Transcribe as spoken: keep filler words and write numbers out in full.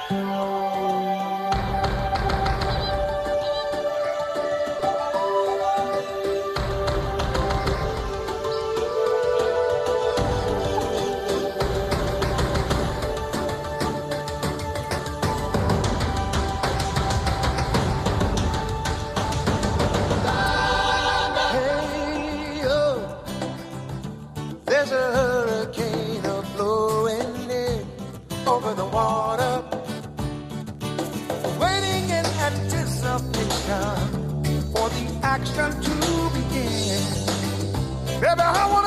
Hey, oh, there's a hurricane blowing in over the water, waiting in anticipation for the action to begin. Baby, I